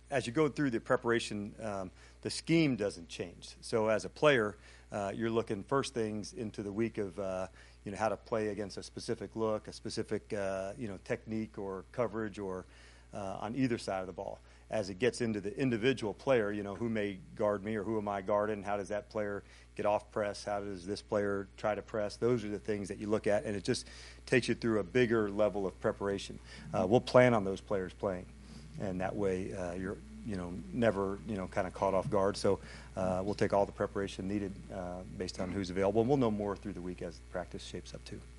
as you go through the preparation, the scheme doesn't change. So as a player, you're looking first things into the week of how to play against a specific look, a specific technique or coverage or on either side of the ball. As it gets into the individual player, who may guard me or who am I guarding? How does that player get off press? How does this player try to press? Those are the things that you look at, and it just takes you through a bigger level of preparation. We'll plan on those players playing, and that way you're never kind of caught off guard. So we'll take all the preparation needed based on who's available, and we'll know more through the week as practice shapes up too.